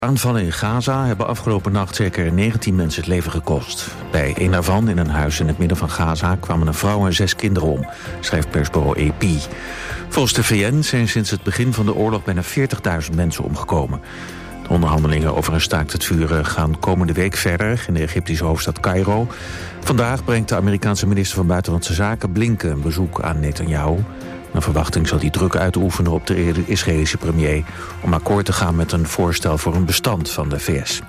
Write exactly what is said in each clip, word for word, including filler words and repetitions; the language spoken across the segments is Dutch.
Aanvallen in Gaza hebben afgelopen nacht zeker negentien mensen het leven gekost. Bij een daarvan, in een huis in het midden van Gaza, kwamen een vrouw en zes kinderen om, schrijft persbureau A P. Volgens de V N zijn sinds het begin van de oorlog bijna veertigduizend mensen omgekomen. De onderhandelingen over een staakt het vuren gaan komende week verder in de Egyptische hoofdstad Cairo. Vandaag brengt de Amerikaanse minister van Buitenlandse Zaken Blinken een bezoek aan Netanyahu. Naar verwachting zal hij druk uitoefenen op de Israëlische premier om akkoord te gaan met een voorstel voor een bestand van de V S.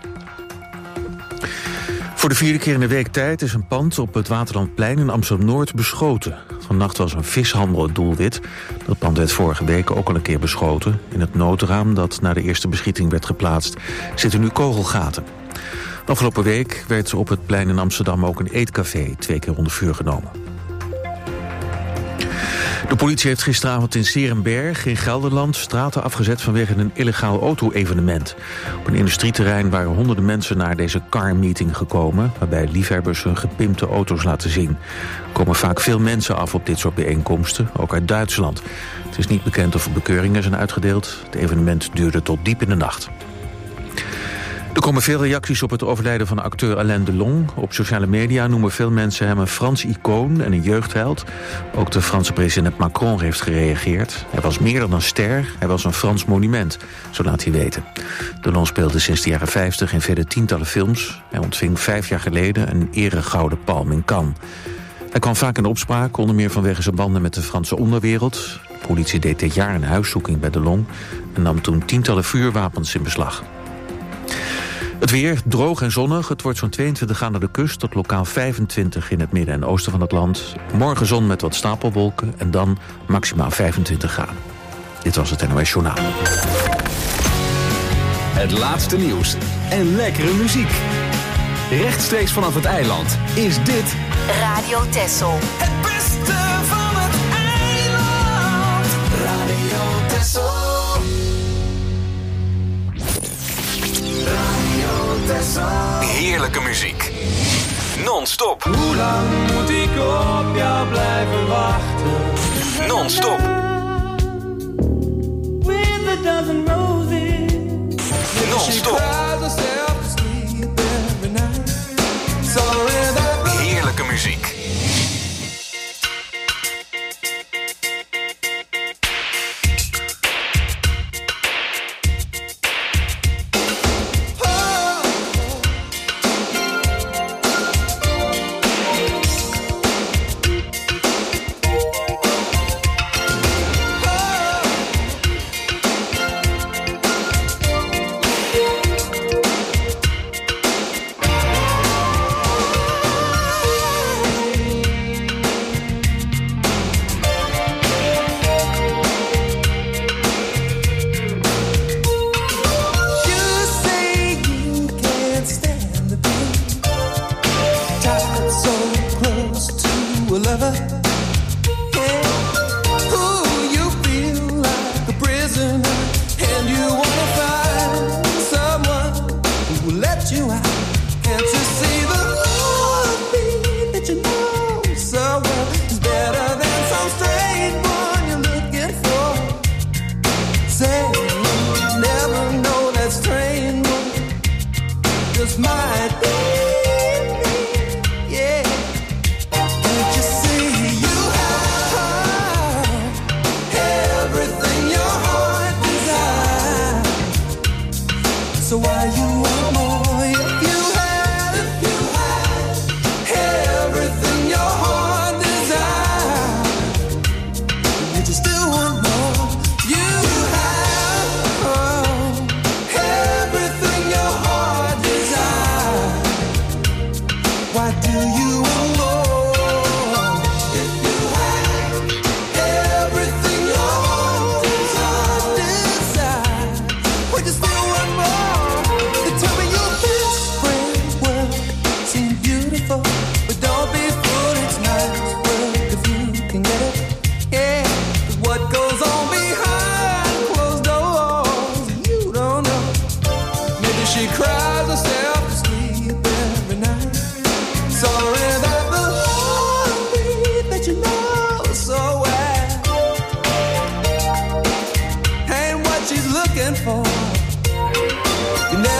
Voor de vierde keer in de week tijd is een pand op het Waterlandplein in Amsterdam-Noord beschoten. Vannacht was een vishandel het doelwit. Dat pand werd vorige week ook al een keer beschoten. In het noodraam dat na de eerste beschieting werd geplaatst zitten nu kogelgaten. Afgelopen week werd op het plein in Amsterdam ook een eetcafé twee keer onder vuur genomen. De politie heeft gisteravond in 's-Heerenberg in Gelderland straten afgezet vanwege een illegaal auto-evenement. Op een industrieterrein waren honderden mensen naar deze car-meeting gekomen, waarbij liefhebbers hun gepimpte auto's laten zien. Er komen vaak veel mensen af op dit soort bijeenkomsten, ook uit Duitsland. Het is niet bekend of er bekeuringen zijn uitgedeeld. Het evenement duurde tot diep in de nacht. Er komen veel reacties op het overlijden van acteur Alain Delon. Op sociale media noemen veel mensen hem een Frans icoon en een jeugdheld. Ook de Franse president Macron heeft gereageerd. Hij was meer dan een ster, hij was een Frans monument, zo laat hij weten. Delon speelde sinds de jaren vijftig in vele tientallen films. Hij ontving vijf jaar geleden een eregouden palm in Cannes. Hij kwam vaak in opspraak, onder meer vanwege zijn banden met de Franse onderwereld. De politie deed dit jaar een huiszoeking bij Delon en nam toen tientallen vuurwapens in beslag. Het weer, droog en zonnig. Het wordt zo'n tweeëntwintig graden naar de kust tot lokaal vijfentwintig in het midden en oosten van het land. Morgen zon met wat stapelwolken en dan maximaal vijfentwintig graden. Dit was het N O S Journaal. Het laatste nieuws en lekkere muziek. Rechtstreeks vanaf het eiland is dit Radio Texel. Het beste van het eiland. Radio Texel. heerlijke muziek. Non-stop. Hoe lang moet ik op jou blijven wachten? Non-stop. With a dozen roses. Non-stop. Heerlijke muziek. You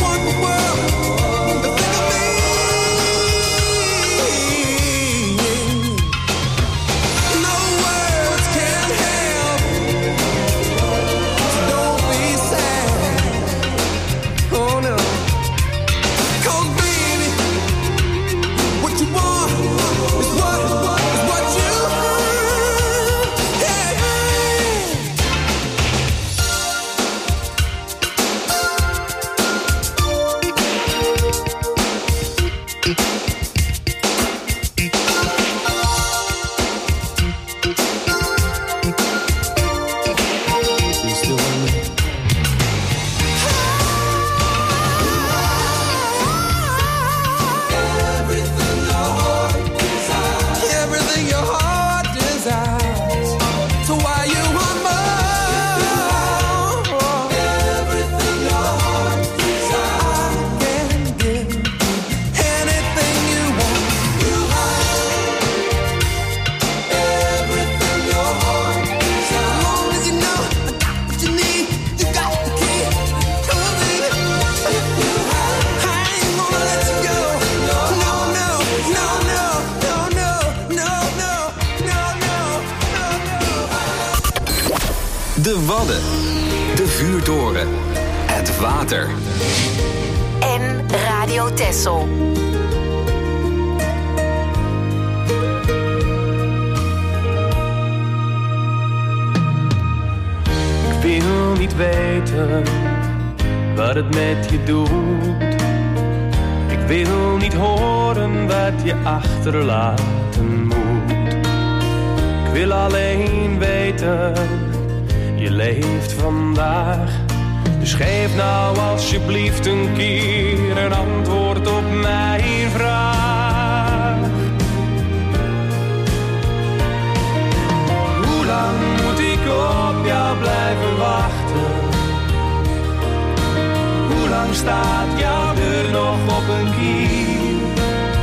De Wadden, de vuurtoren, het water. En Radio Texel. Ik wil niet weten wat het met je doet. Ik wil niet horen wat je achterlaten moet. Ik wil alleen weten, je leeft vandaag. Dus geef nou alsjeblieft een keer een antwoord op mijn vraag. Hoe lang moet ik op jou blijven wachten? Hoe lang staat jouw deur nog op een kier?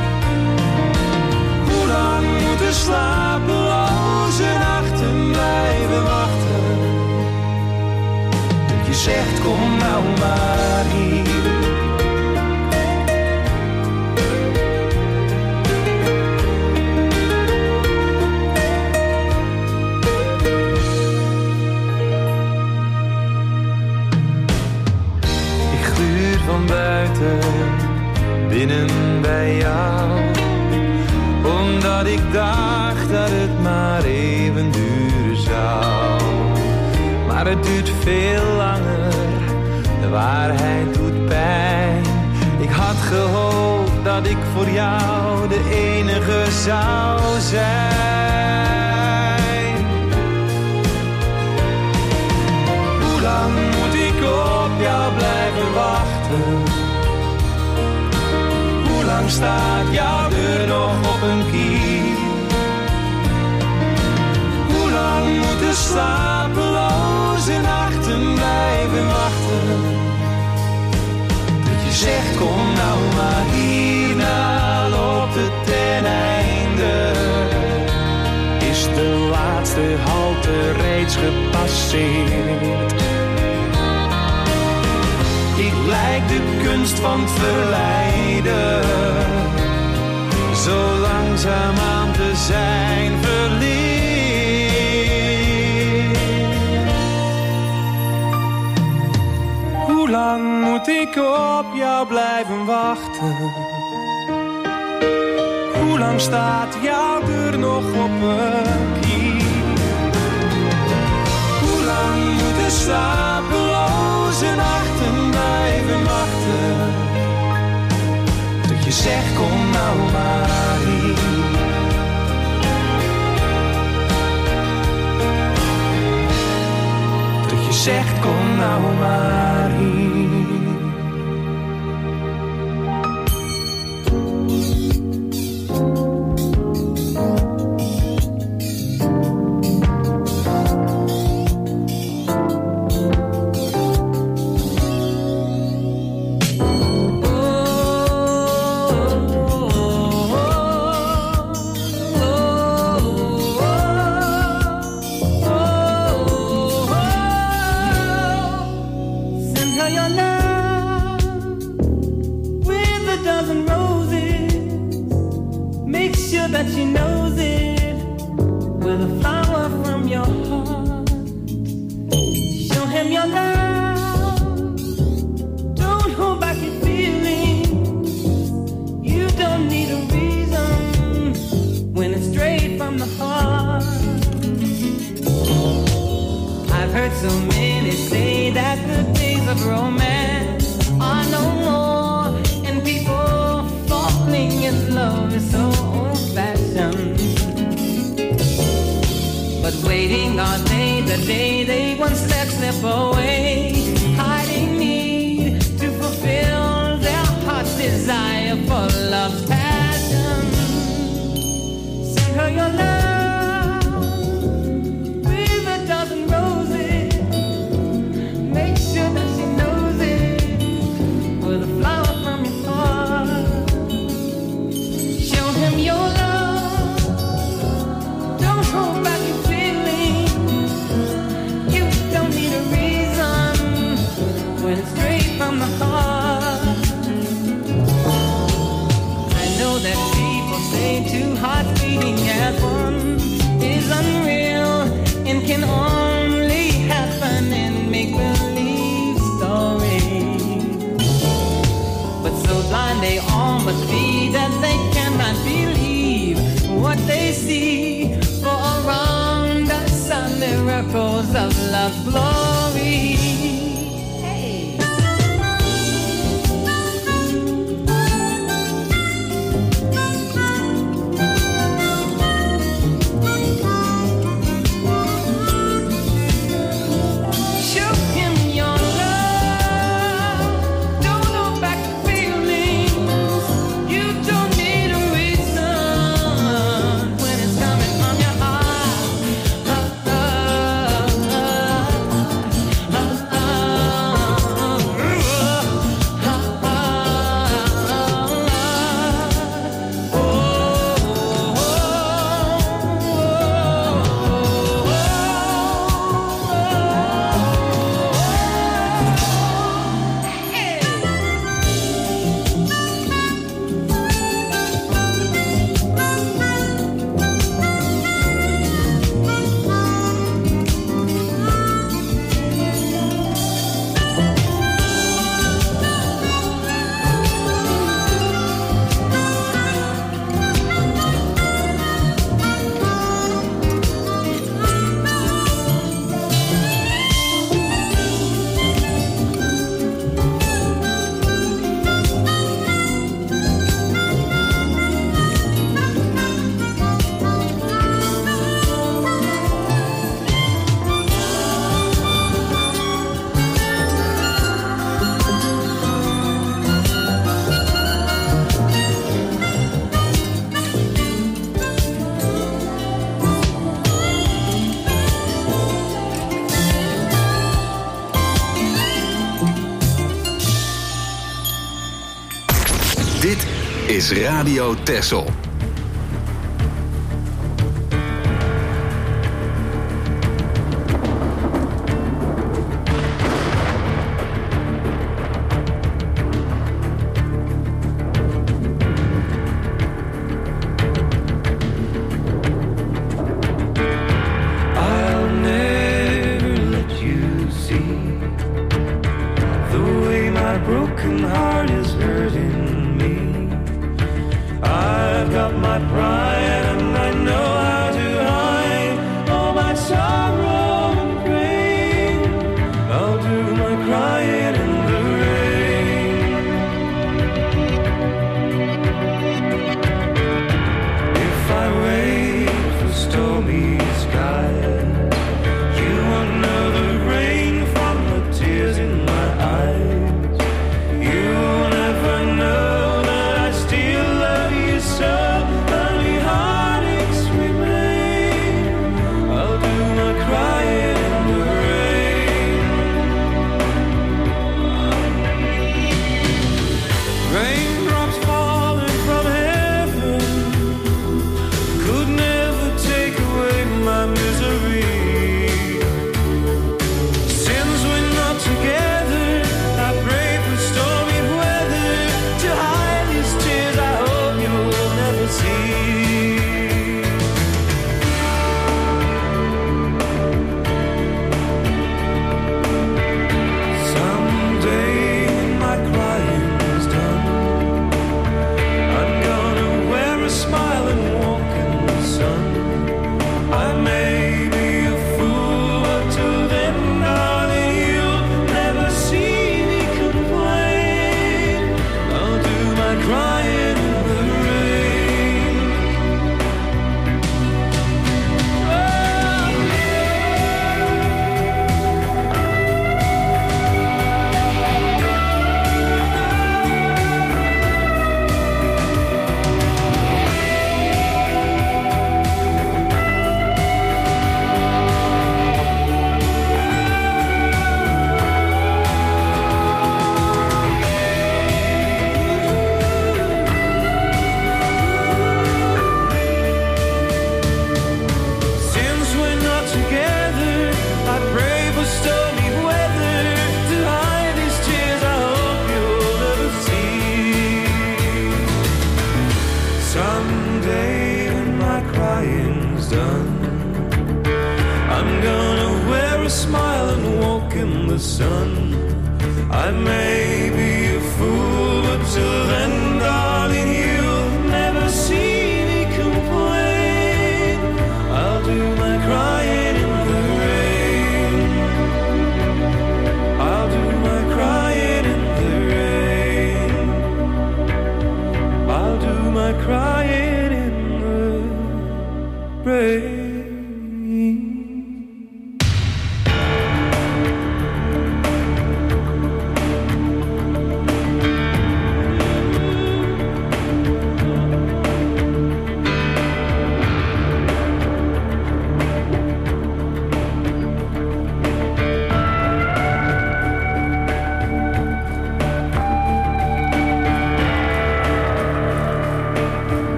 Hoe lang moeten slapeloze nachten blijven wachten? Je zegt kom nou maar hier. Ik gluur van buiten, binnen bij jou. Omdat ik dacht dat het maar even duren zou. Maar het duurt veel langer, de waarheid doet pijn. Ik had gehoopt dat ik voor jou de enige zou zijn. Hoe lang moet ik op jou blijven wachten? Hoe lang staat jouw deur nog op een kier? Hoe lang moeten slapeloze nachten blijven wachten? Dat je zegt kom nou maar hierna loopt het ten einde. Is de laatste halte reeds gepasseerd? Ik lijk de kunst van het verleiden, zo langzaamaan te zijn verleerd. Hoe lang moet ik op jou blijven wachten? Hoe lang staat jouw deur nog op een kier? Hoe lang moeten slapeloze nachten blijven wachten? Dat je zegt kom nou maar hier. Dat je zegt kom nou maar hier. sure that she knows it with a flower from your heart. Show him your love. Don't hold back your feelings. You don't need a reason when it's straight from the heart. I've heard so many say that the days of romance are no more, and people falling in love is so old-fashioned. But waiting all day, the day they once let slip away, hiding need to fulfill their heart's desire for love's passion. Send her your love with a dozen roses. Make sure that she knows it with a flower from your heart. Show him your love. Don't hold back your feelings. You don't need a reason when it's straight from the heart. I know that people say two hearts beating as one is unreal and can only happen in make-believe stories. But so blind they all must be that they cannot believe what they see. For around us are miracles of love's glory. Hey. Show him your love. Don't hold back your feelings. You don't need a reason when it's coming from your heart. Oh, oh, oh, oh, Dit is Radio Texel. I'll never let you see the way my broken heart is hurting me. I've got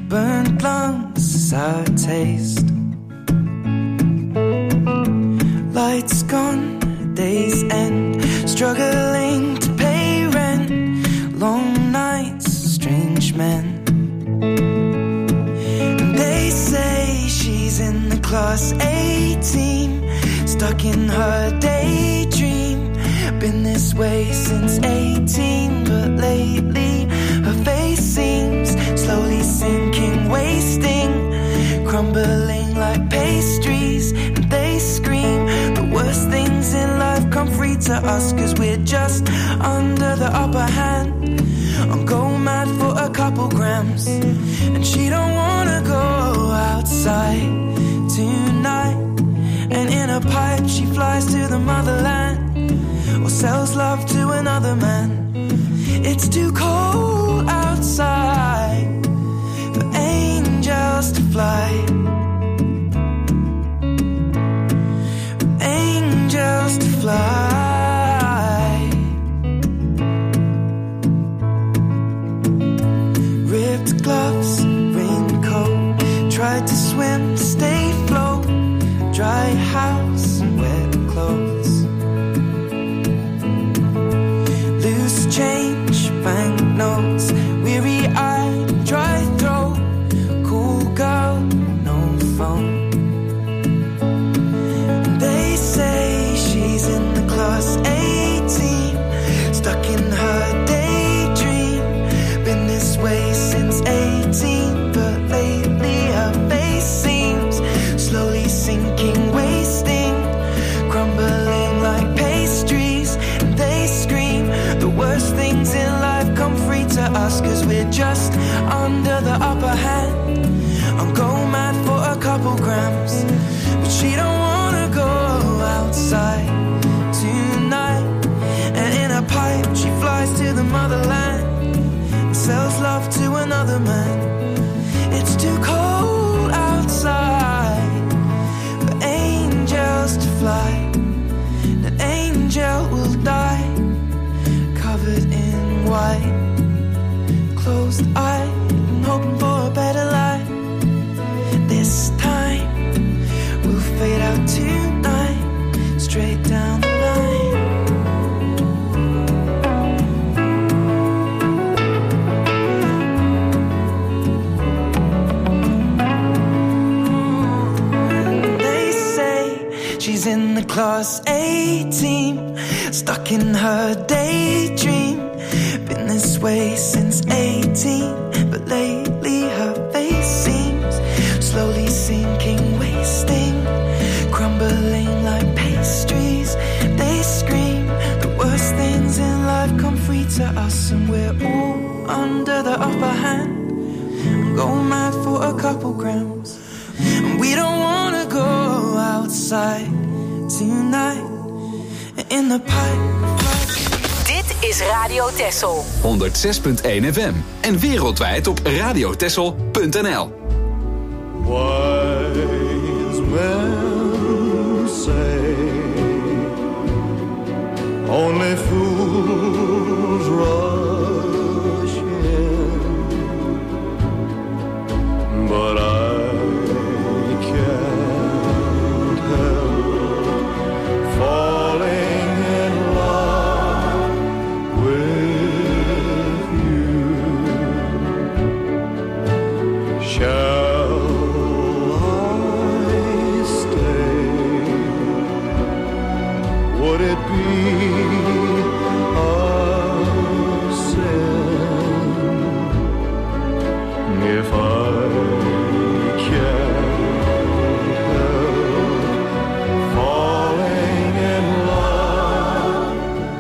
burnt lungs, sour taste. Lights gone, days end, struggling to pay rent. Long nights, strange men. And they say she's in the class A team, stuck in her daydream. Been this way since eighteen, but lately her face seems slowly sinking, wasting, crumbling like pastries. And they scream the worst things in life come free to us, cause we're just under the upper hand. I'm going mad for a couple grams, and she don't wanna go outside tonight. And in a pipe she flies to the motherland, or sells love to another man. It's too cold outside for angels to fly, for angels to fly. Ripped gloves, raincoat, tried to swim to stay afloat. Dry house, wet clothes. Loose change, banknotes, weary-eyed, dry throat. Cool girl, no phone. They say she's in the class A team, stuck in her daydream. Been this way since eighteen, but lately her face seems slowly sinking, wasting, crumbling like pastries. And they scream the worst things in life come free to us, cause we're just under the upper hand. I'm going mad for a couple grams, but she don't wanna go outside tonight. And in a pipe she flies to the motherland, and sells love to another man. It's too cold outside for angels to fly. An angel will die, covered in white, closed eye, hoping for a better life. This time we'll fade out tonight, straight down the line. They say she's in the class A team, stuck in her daydream. Been this way since eighteen, but lately her face seems slowly sinking, wasting, crumbling like pastries. They scream the worst things in life come free to us, and we're all under the upper hand. I'm going mad for a couple grams, and we don't wanna go outside tonight. In the pipe. Dit is Radio Texel. honderdzes punt één F M en wereldwijd op radiotexel punt n l. Wise men say only fools rush in, but I can't help falling in love with you. Shall would it be a sin if I can't help falling in love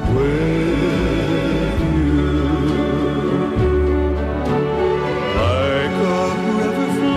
with you? Like a river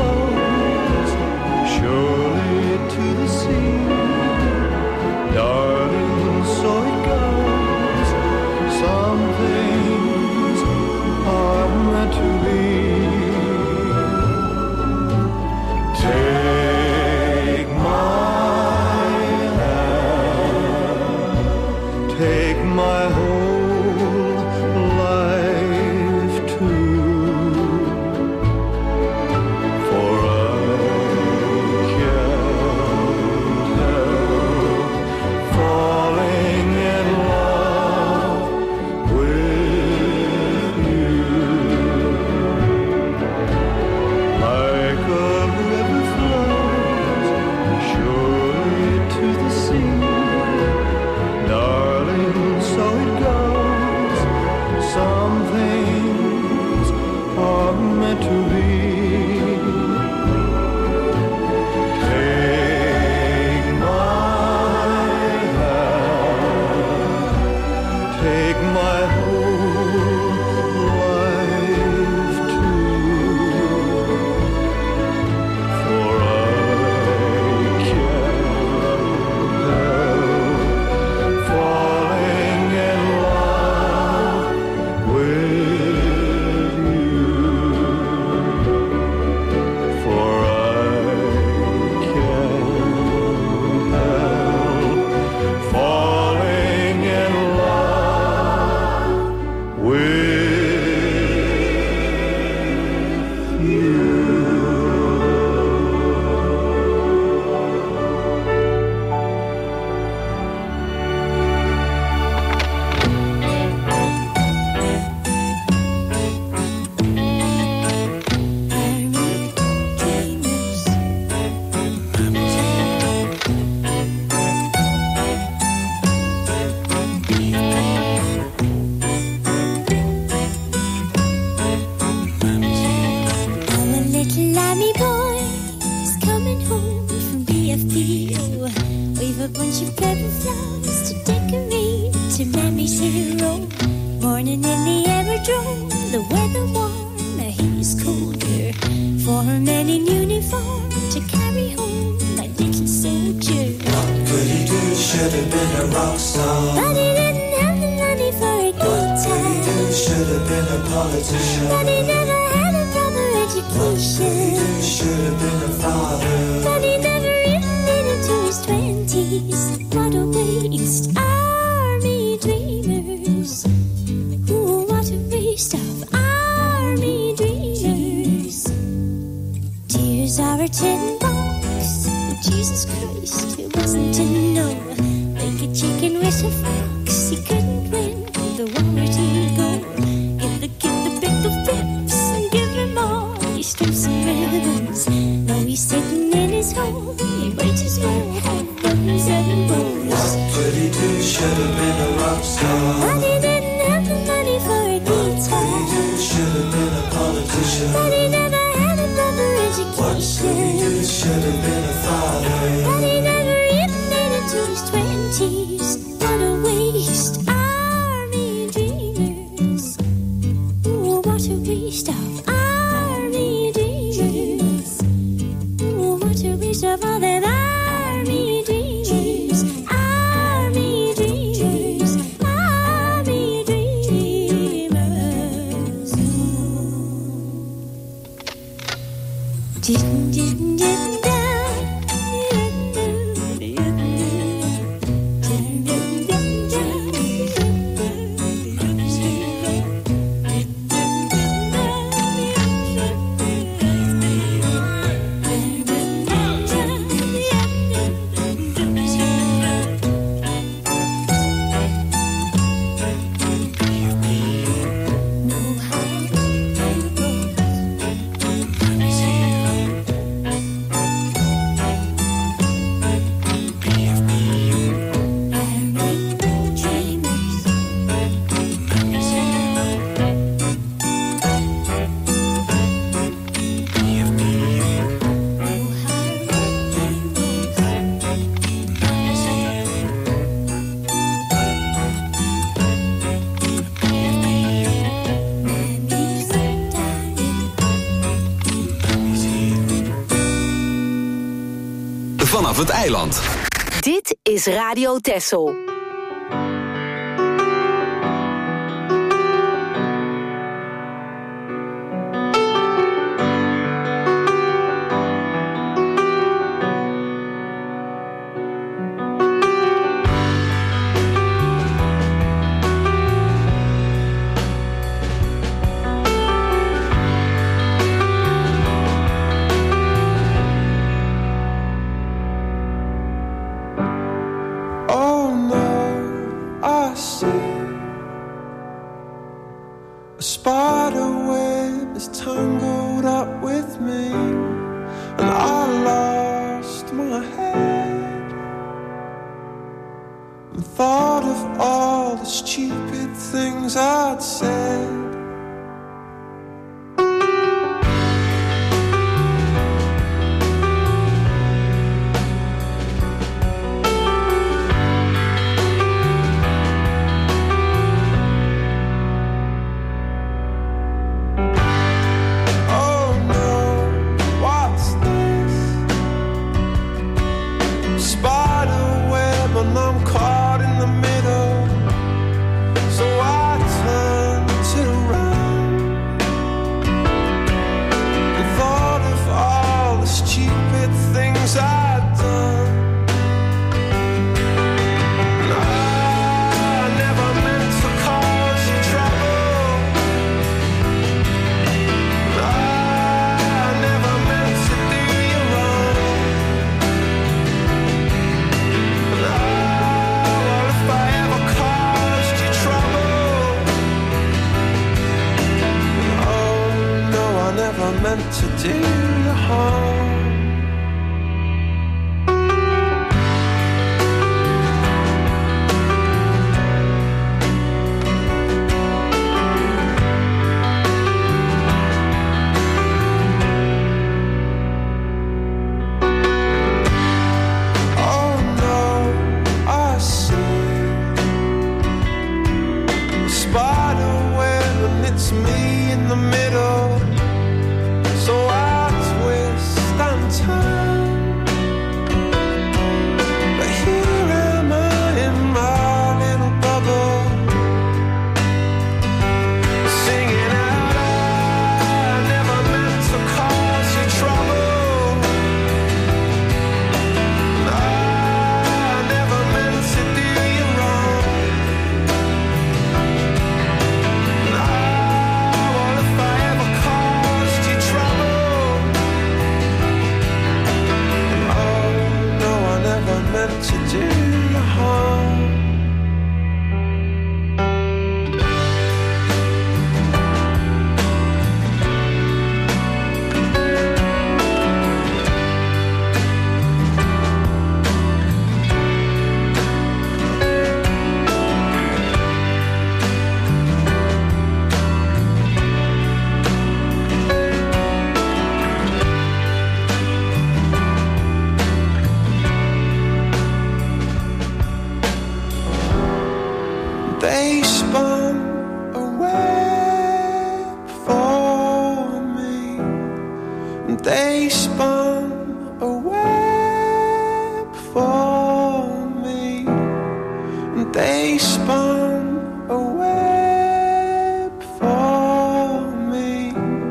little lammy boy is coming home from B F P. Oh, we've a bunch of purple flowers to decorate to Mammy's hero. Morning in the aerodrome, the weather warm, the he's colder. For a man in uniform to carry home that little soldier. What could he do? Should have been a rock star. But he didn't have the money for a guitar. What could he do? Should have been a politician. But he never had a proper education. What could he do? Should have been a father. But he never even made it to his twenties. What a waste, army dreamers. Ooh, what a waste of army dreamers. Tears are a tin box. Jesus Christ, who wasn't to know? Like a chicken with a fox, he couldn't win the war to go. Give the kid the big of pips and give him all his strips and ribbons. Now he's sitting in his home, he might as well have buttons and bows. What could he do? Should have been a rock star. But he didn't have the money for a guitar. What could he do? Should have been a politician. But he never had a proper What could he do? education. Should have been a father. But he never even made it to his twenties. What a waste, army dreamers. Ooh, what a waste of army dreamers. Ooh, what a waste of all them army dreamers. Army dreamers, army dreamers. Didn't, didn't, didn't, Vanaf het eiland. Dit is Radio Texel. they spun a web for me, and they spun a web for me.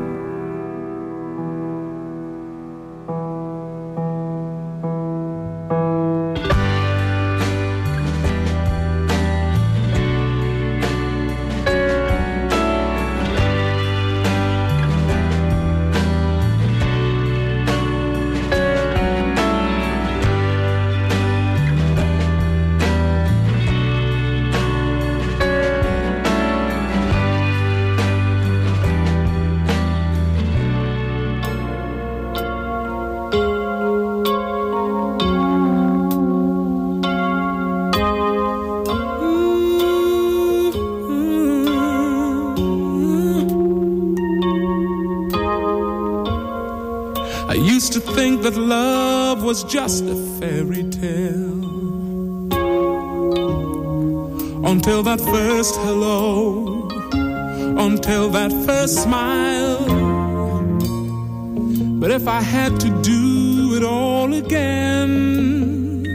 To think that love was just a fairy tale, until that first hello, until that first smile. But if I had to do it all again,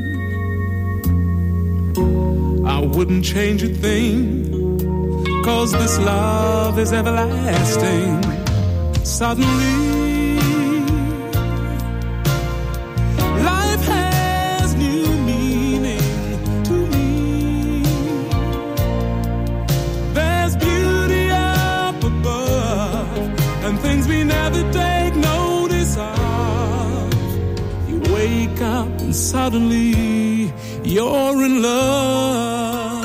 I wouldn't change a thing, 'cause this love is everlasting. Suddenly and suddenly you're in love.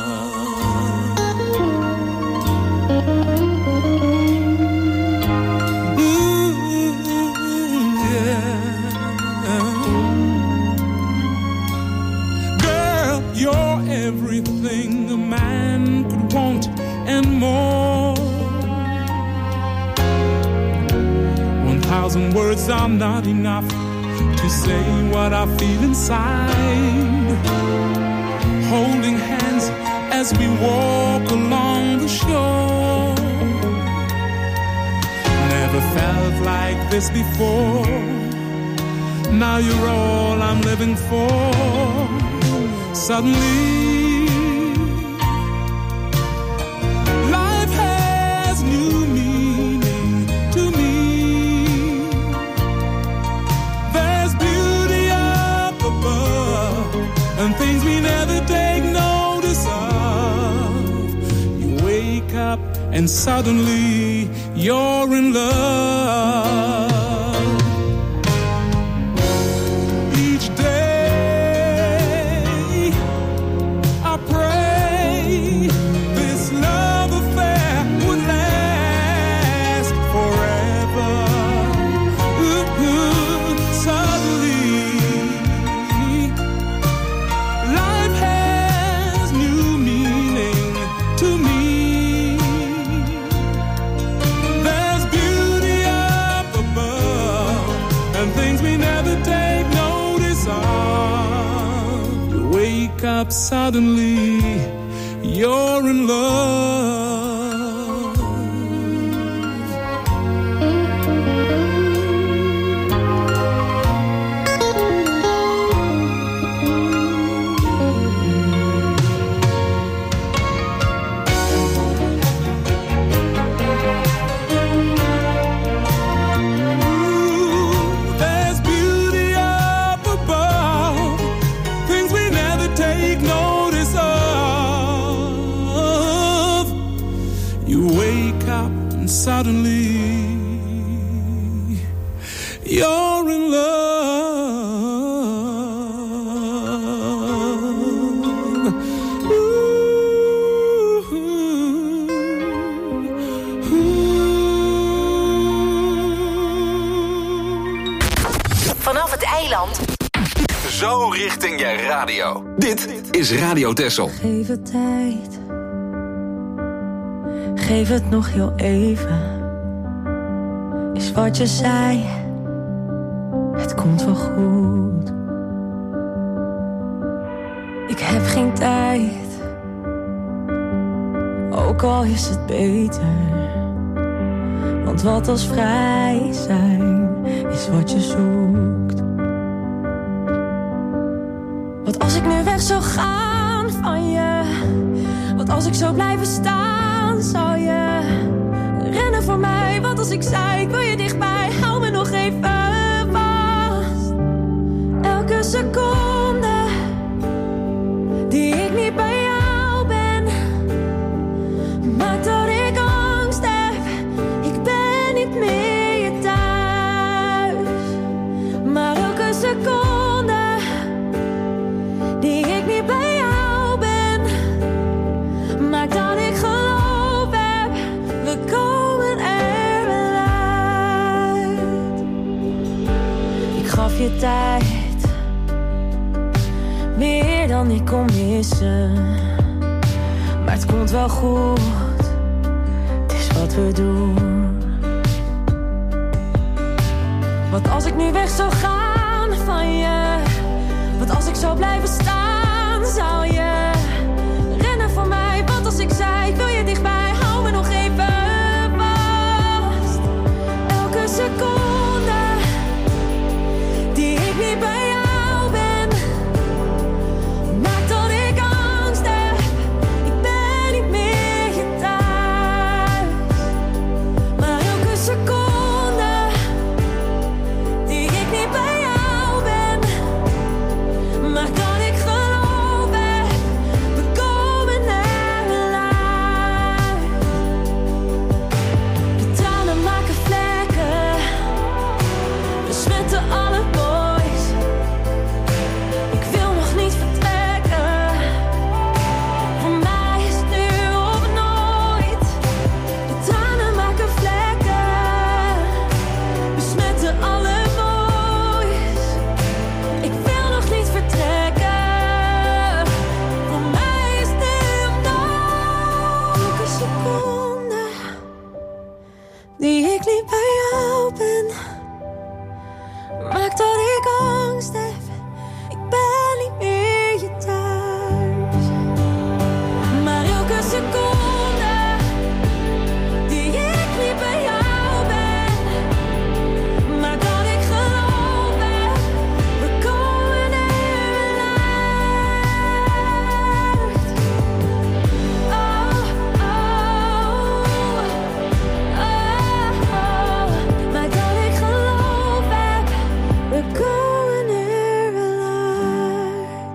Ooh, yeah. Girl, you're everything a man could want and more. One thousand words are not enough to say what I feel inside. Holding hands as we walk along the shore. Never felt like this before. Now you're all I'm living for. Suddenly life has new meaning to me. And things we never take notice of. You wake up and suddenly you're in love. Each day I pray this love affair would last forever. Ooh, ooh, suddenly up suddenly you're in love. Ooh, there's beauty up above, things we never take notice of. You wake up and suddenly you're in love. Ooh, ooh. Vanaf het eiland. Zo richting je radio. Dit is Radio Texel. Geef het tijd. Geef het nog heel even. Is wat je zei. Het komt wel goed. Ik heb geen tijd. Ook al is het beter. Want wat als vrij zijn is wat je zoekt. Wat als ik nu weg zou gaan van je? Wat als ik zou blijven staan? Zou je rennen voor mij? Wat als ik zei ik wil je dichtbij? Hou me nog even vast. Elke seconde die ik niet bij jou ben, maakt dat ik angst heb. Ik ben niet meer je thuis. Maar elke seconde die ik niet bij jou ben, maakt dat ik geloof heb. We komen er wel uit. Ik gaf je tijd, meer dan ik kon missen. Maar het komt wel goed, het is wat we doen. Wat als ik nu weg zou gaan van je? Wat als ik zou blijven staan? Zou je rennen voor mij? Wat als ik zei ik wil je dichtbij? Hou me nog even vast. Elke seconde die ik niet bij jou ben, maakt dat ik angst heb. Ik ben niet meer je thuis. Maar elke seconde die ik niet bij jou ben, maakt dat ik geloof heb. We komen er wel uit. De tranen maken vlekken, besmetten alle boys. Ik wil nog niet vertrekken. Voor mij is het nu of nooit. De tranen maken vlekken, besmetten alle boys. Ik wil nog niet vertrekken. Voor mij is het nu of nooit. Elke seconde die ik niet bij jou ben, maakt dat ik angst heb. Ik ben niet meer je thuis. Maar elke seconde die ik niet bij jou ben, maakt dat ik geloof heb. We komen er wel uit. Oh, oh, oh, oh. Maakt dat ik geloof heb. We komen er wel uit.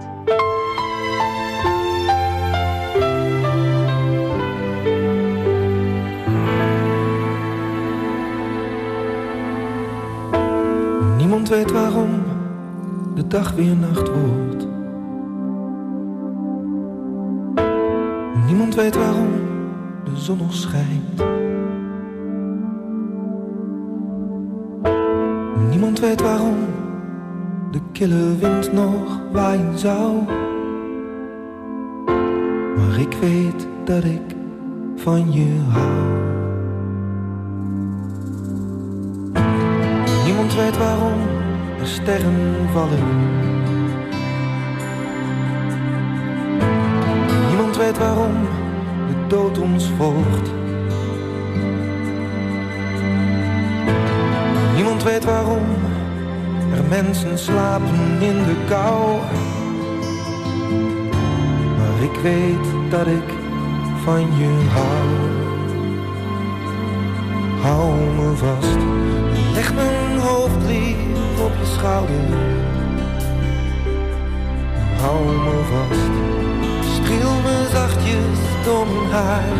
Niemand weet waarom de dag weer nacht wordt. Niemand weet waarom de zon nog schijnt. Niemand weet waarom de kille wind nog waaien zou. Maar ik weet dat ik van je hou. Niemand weet waarom er sterren vallen. Niemand weet waarom de dood ons volgt. Niemand weet waarom er mensen slapen in de kou. Maar ik weet dat ik van je hou. Hou me vast, leg mijn hoofd lief op je schouder. Hou me vast, streel me zachtjes door mijn haar.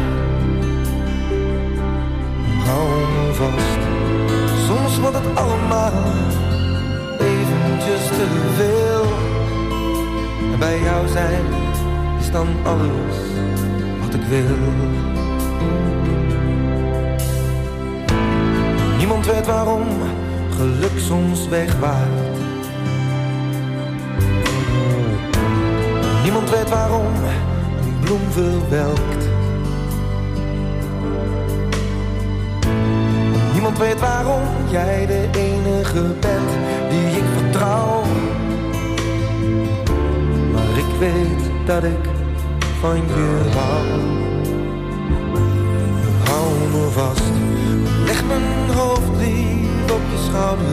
Hou me vast, soms wordt het allemaal eventjes te veel. En bij jou zijn is dan alles wat ik wil. Niemand weet waarom geluk soms wegwaait. Niemand weet waarom een bloem verwelkt. Niemand weet waarom jij de enige bent die ik vertrouw. Maar ik weet dat ik van je hou. Hou me vast, leg me je schouder.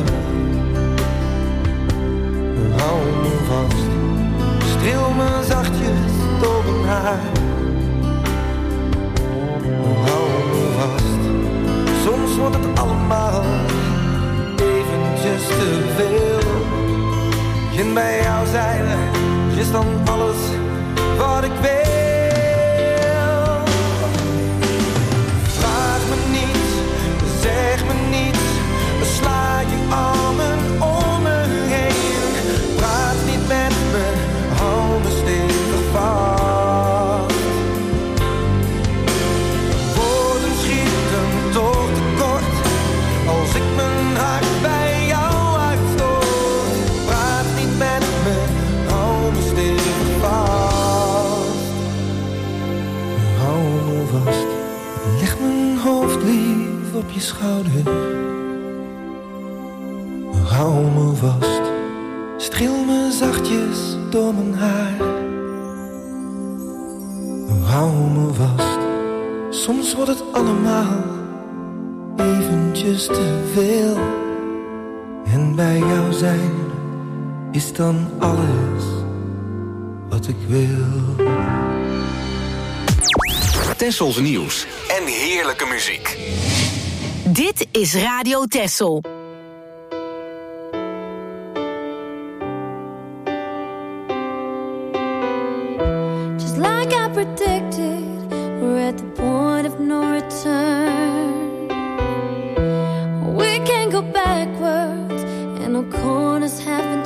Hou me vast, streel me zachtjes door mijn haar. Hou me vast, soms wordt het allemaal eventjes te veel. En bij jou zijn is dan alles wat ik wil. Vraag me niets, zeg me niets, sla je armen om me heen. Praat niet met me, hou me stevig vast. Woorden schieten toch tekort, als ik mijn hart bij jou uitstoot. Praat niet met me, hou me stevig vast. Hou me vast, leg mijn hoofd lief op je schouder. Hou me vast, streel me zachtjes door mijn haar. Hou me vast, soms wordt het allemaal eventjes te veel. En bij jou zijn is dan alles wat ik wil. Tessels nieuws en heerlijke muziek. Dit is Radio Tessel. Just like I predicted, we're at the point of no return. We can't go backwards, and no corners have been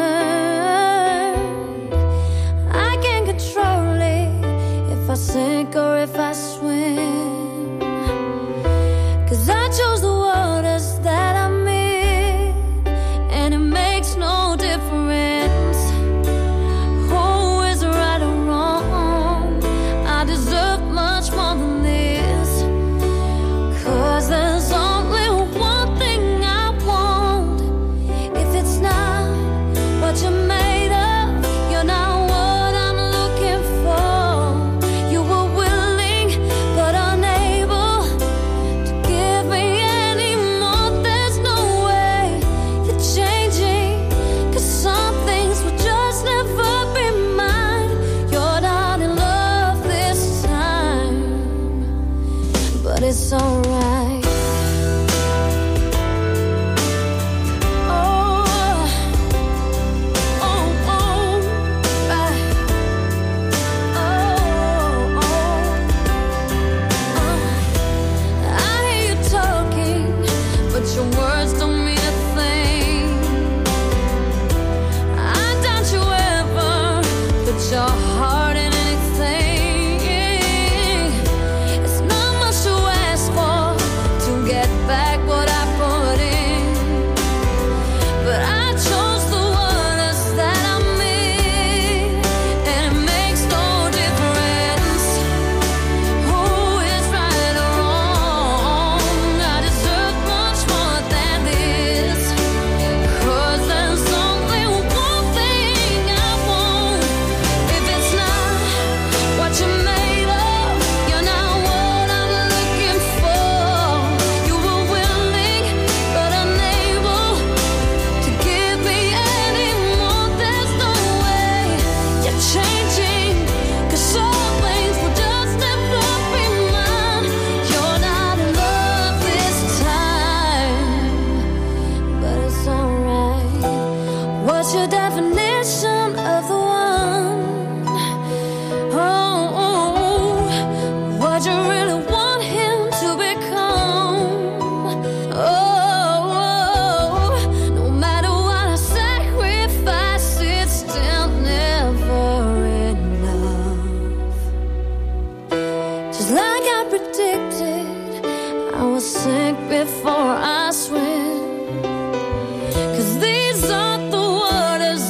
turned. I can't control it, if I sink or if I swim. 'Cause I chose the waters that I'm in, and it makes no difference who is right or wrong. I deserve much more than this, 'cause there's only one thing I want. If it's not what you're made of, you're not what I'm looking for. You were willing but unable to give me any more. There's no way you're changing, 'cause some things will just never be mine. You're not in love this time, but it's alright. Oh, oh, oh, right. Oh, oh, uh. I hear you talking, but your words don't mean a thing. I doubt you ever put your heart in anything. It's not much to ask for to get back what I put in, but I chose the waters that I'm in, and it makes no difference who is right or wrong. I deserve much more than this, 'cause there's only one thing I want. If it's not what you're made of, you're not what I'm looking for. You were willing but unable to give me any more. There's no way you're changing, 'cause some things will just never be mine. You're not in love this time, but it's alright. What's your definition of the one? Oh, oh, what you really want him to become? Oh, oh, no matter what I sacrifice, it's still never enough. Just like I predicted, I will sink before I swim. 'Cause these are the waters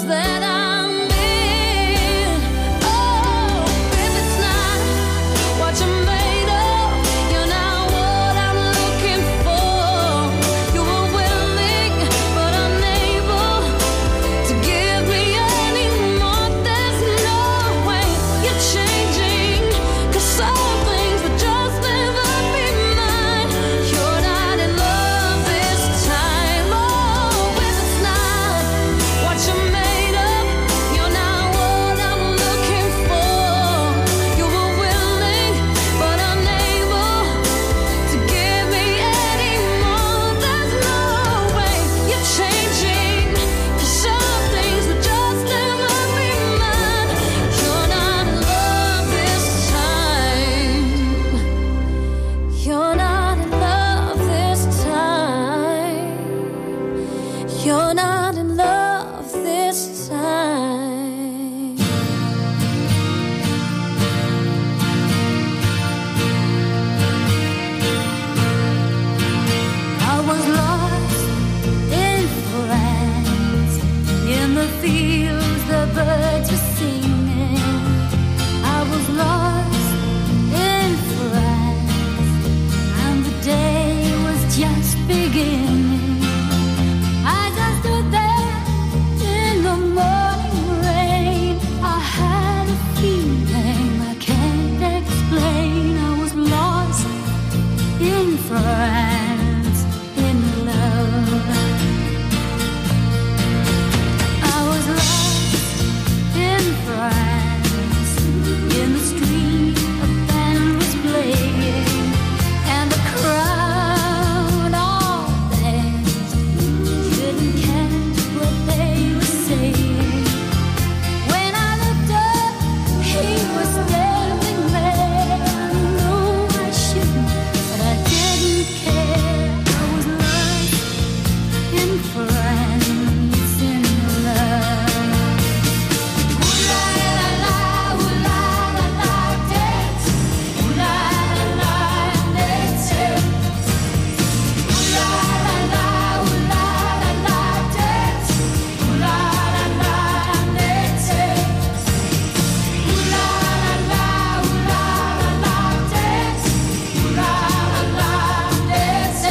not in love this time. I was lost in France, in the fields the birds were singing. I was lost in France, and the day was just beginning. I just stood there in the morning rain. I had a feeling I can't explain. I was lost in France, in love. I was lost in France, in the street a band was playing, and the crowd all danced. Couldn't catch what they were saying. When I looked up, he was standing there. I knew I shouldn't, but I didn't care. I was lost in France, in love. Ooh la la la, ooh la la la, dance. Ooh la la la, dance. Ooh la la la, ooh la la la, dance. Ooh la la la, dance. Ooh la la la, ooh la la la, dance. Ooh la la la, dance.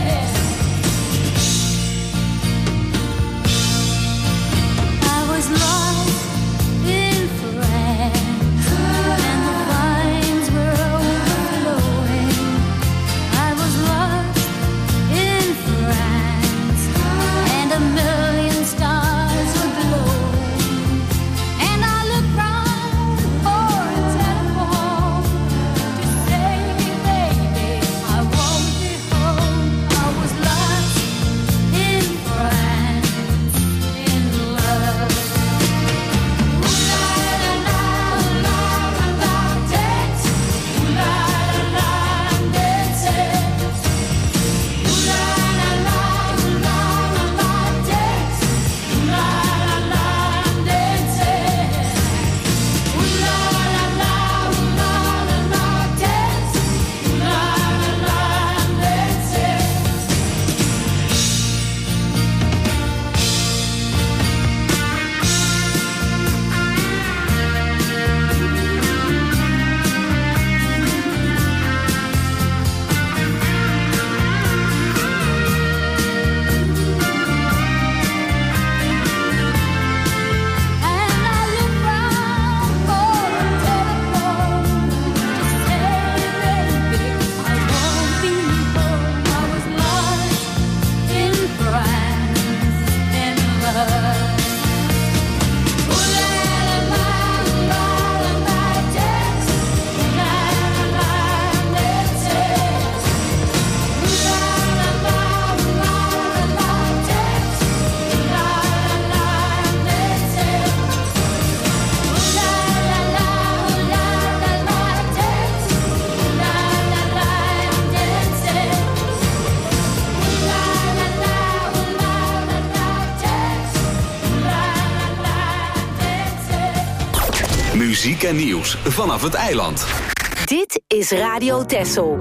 I was lost in France, and the vines were overflowing. I was lost in France, and a million stars were glowing. And I looked round for a telephone to say, baby, I won't be home. I was lost in France, in love. Ooh la la la, ooh la la la, dance. Ooh la la la, dance. Ooh la la la, ooh la la la, dance. Ooh la la la, dance. Ooh la la la, ooh la la la, dance. Ooh la la la, and I looked round for a telephone to say, baby, I won't be home. I was lost in France, in love. Ooh la la la, ooh la la la, dance. Ooh la la la, dance. Ooh la la la, ooh la la la, dance. Ooh la la la, dance. Ooh la la la, ooh la la la, dance. Ooh la la la, dance. Ooh la la la, ooh la la la, dance. Ooh la la la, dance. Muziek en nieuws vanaf het eiland. Dit is Radio Texel.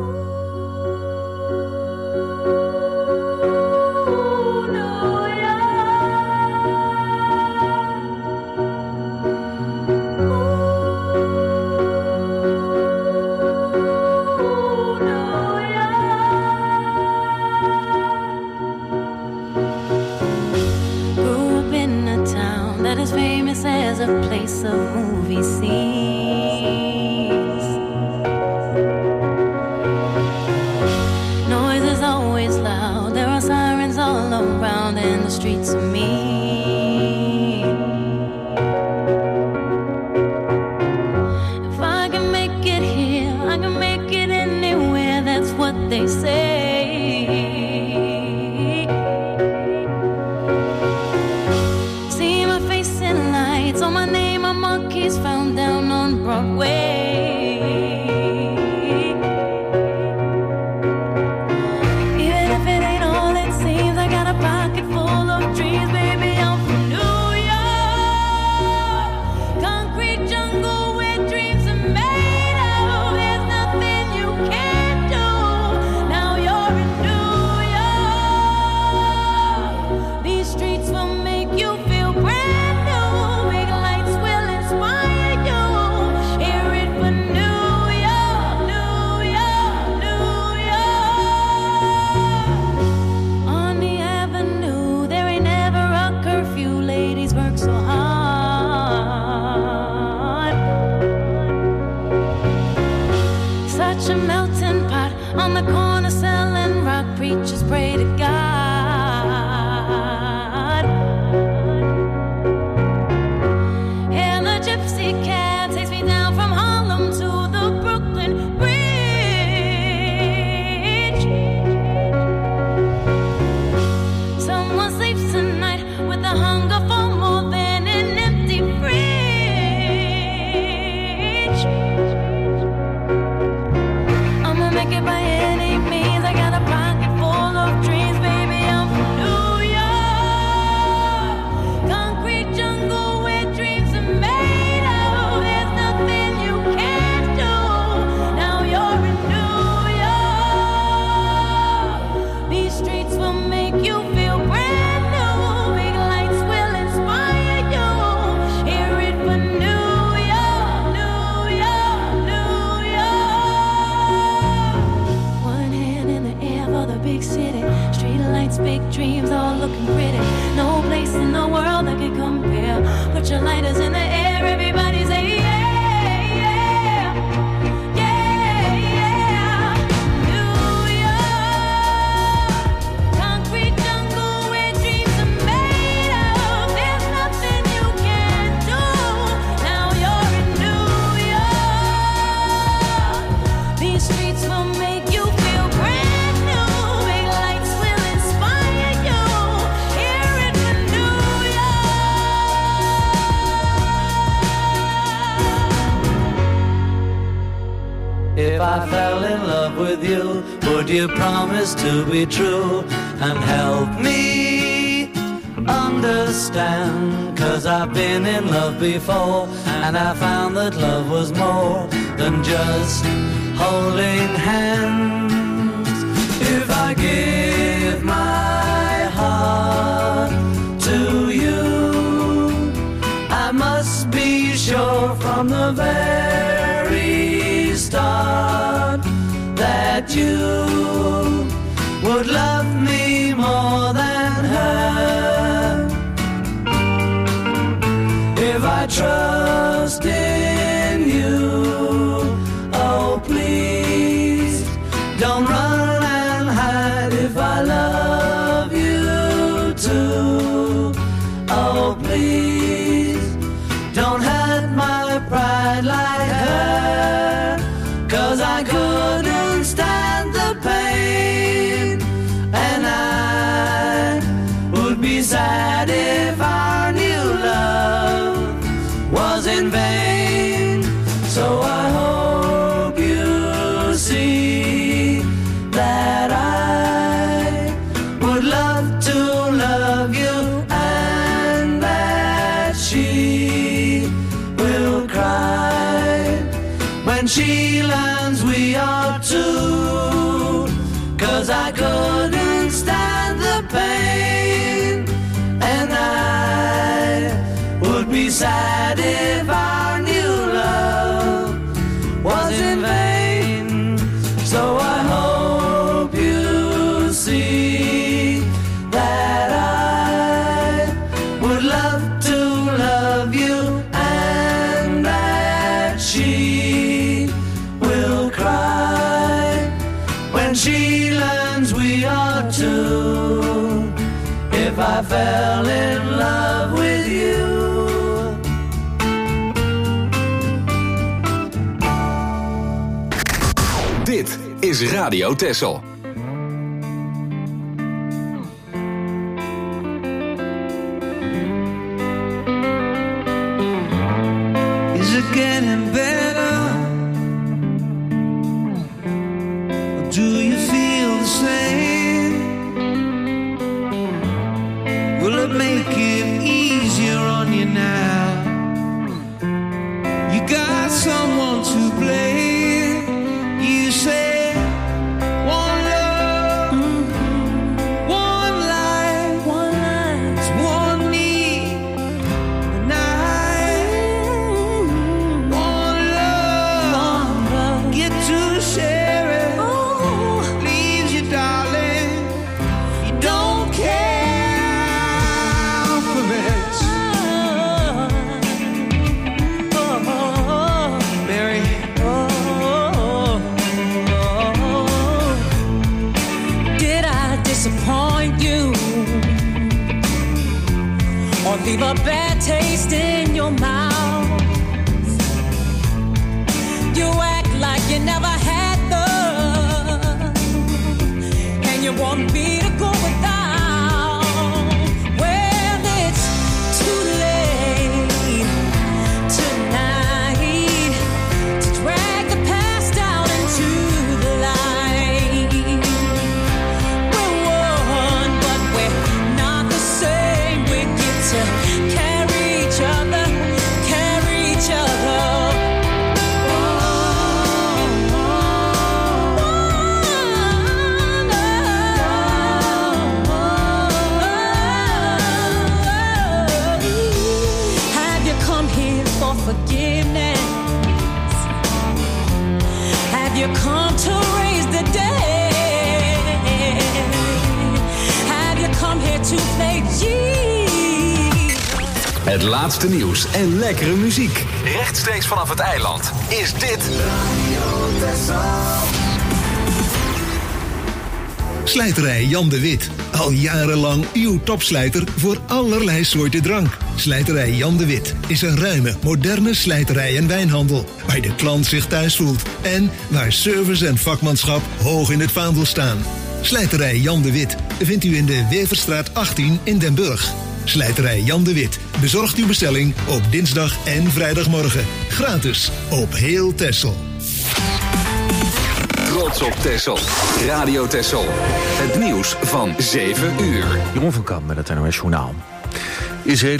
Grew up in a town that is famous as a place of movie scenes. Noise is always loud, there are sirens all around, and the streets are mean. If I can make it here, I can make it anywhere, that's what they say. See my face in lights, on my name, my monkeys found down on Broadway. just pray to God. And the gypsy cab takes me down from Harlem to the Brooklyn Bridge. Someone sleeps tonight with the hunger for more than an empty fridge. I'ma make it by any means. I got a pocket full of dreams, baby. I'm from New York, concrete jungle where dreams are made of. There's nothing you can't do. Now you're in New York. These streets will make you feel brand new. Big lights will inspire you. Hear it for New York, New York, New York. One hand in the air for the big city. Street lights, big dreams, all looking pretty. No place in the world that could compare. Put your lighters in the air, everybody say yeah, yeah, yeah, yeah. New York, concrete jungle where dreams are made of. There's nothing you can't do. Now you're in New York. These streets will make you feel brand new. Big lights will inspire you. Hear it for New York. If I fell in love with you, would you promise to be true and help me understand? 'Cause I've been in love before, and I found that love was more than just holding hands. If I give my heart to you, I must be sure from the very start that you would love me more than her. If I trust in you, oh please, don't run and hide. If I love you too, oh please, don't hurt my pride like her. 'Cause I couldn't stand the pain, and I would be sad if our new love was in vain. So I hope you see that I would love to love you, and that she will cry when she learns we are two. 'Cause I couldn't stand the pain, and I would be sad if our new love was in vain. So I hope you see that I would love to love you, and that she will cry when she learns we are two. If I fell in love with you. Dit is Radio Texel. Is it getting better? Or do you feel the same? Will it make it easier on you now? You got someone to blame. You say one love, one life, one life, one need, and I, one love. or leave a bad taste in your mouth. You act like you never had love, and you want me to go without. Well, it's too late tonight to drag the past down into the light. We're one, but we're not the same. We get to carry each other, carry each other. Forgiveness. Have you come to raise the dead? Have you come here to play Jesus? Het laatste nieuws en lekkere muziek. Rechtstreeks vanaf het eiland is dit Radio Texel. Slijterij Jan de Wit. Al jarenlang uw topslijter voor allerlei soorten drank. Slijterij Jan de Wit is een ruime, moderne slijterij en wijnhandel. Waar de klant zich thuis voelt. En waar service en vakmanschap hoog in het vaandel staan. Slijterij Jan de Wit vindt u in de Weverstraat achttien in Den Burg. Slijterij Jan de Wit bezorgt uw bestelling op dinsdag en vrijdagmorgen. Gratis op heel Texel. Trots op Texel. Radio Texel. Het nieuws van zeven uur. Jeroen van Kamp met het N O S Journaal. Israël